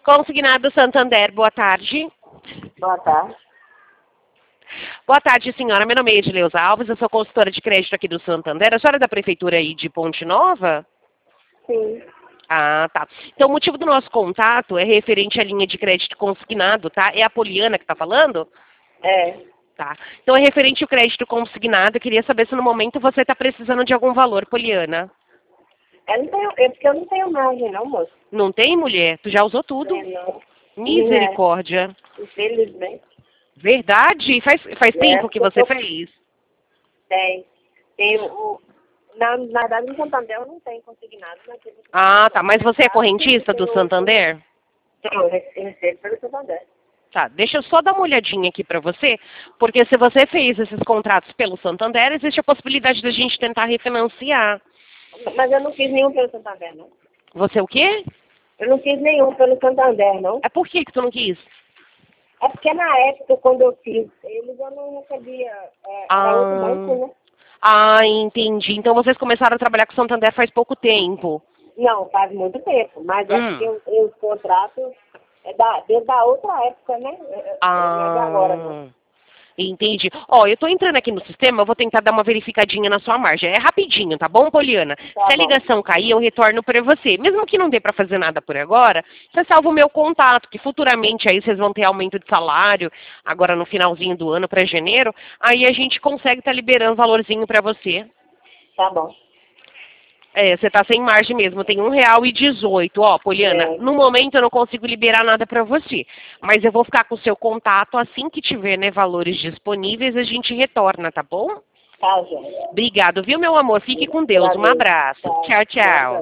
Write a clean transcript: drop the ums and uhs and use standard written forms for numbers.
Consignado Santander, boa tarde. Boa tarde. Boa tarde, senhora. Meu nome é Edileuza Alves, eu sou consultora de crédito aqui do Santander. A senhora é da prefeitura aí de Ponte Nova? Sim. Ah, tá. Então, o motivo do nosso contato é referente à linha de crédito consignado, tá? É a Poliana que está falando? É. Tá. Então, é referente ao crédito consignado. Eu queria saber se no momento você está precisando de algum valor, Poliana. Porque eu não tenho margem, não, moço. Não tem, mulher? Tu já usou tudo? Não. Misericórdia. Infelizmente. Verdade? Faz tempo que você fez? Tem na verdade, no Santander eu não tenho consignado. Ah, tá. Mas você é correntista do Santander? Não, eu recebo pelo Santander. Tá, deixa eu só dar uma olhadinha aqui pra você, porque se você fez esses contratos pelo Santander, existe a possibilidade da gente tentar refinanciar. Mas eu não fiz nenhum pelo Santander, não. Você o quê? Eu não fiz nenhum pelo Santander, não. É por que tu não quis? É porque na época, quando eu fiz eles, eu não recebia era outro banco, né? Ah, entendi. Então vocês começaram a trabalhar com o Santander faz pouco tempo. Não, faz muito tempo, mas é porque os contratos desde a outra época, né? Não é de agora, não. Entendi. Ó, eu tô entrando aqui no sistema, eu vou tentar dar uma verificadinha na sua margem. É rapidinho, tá bom, Poliana? Tá Se a bom. ligação cair, eu retorno pra você. Mesmo que não dê pra fazer nada por agora, você salva o meu contato, que futuramente aí vocês vão ter aumento de salário, agora no finalzinho do ano, pra janeiro, aí a gente consegue estar liberando valorzinho pra você. Tá bom. É, você tá sem margem mesmo, tem R$1,18. Ó, Poliana, no momento eu não consigo liberar nada pra você, mas eu vou ficar com o seu contato, assim que tiver, né, valores disponíveis, a gente retorna, tá bom? Tá, gente. Obrigado, viu, meu amor? Fique com Deus. Um abraço. Tchau, tchau.